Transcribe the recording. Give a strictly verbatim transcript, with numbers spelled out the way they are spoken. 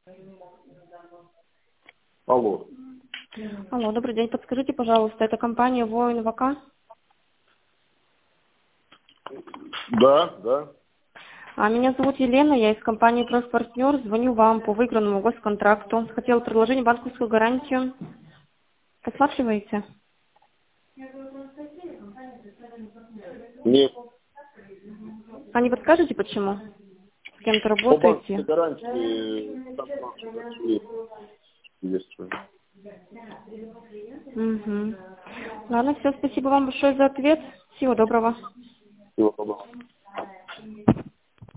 Алло. Алло, добрый день. Подскажите, пожалуйста, это компания Воин ВК? Да, да. А меня зовут Елена, я из компании «Профпартнер». Звоню вам по выигранному госконтракту. Хотела предложить банковскую гарантию. Посматриваете? Нет. А не подскажете, почему? С кем-то По банковской работаете? гарантии там наши большие есть. Угу. Ладно, все, спасибо вам большое за ответ. Всего доброго. Всего доброго.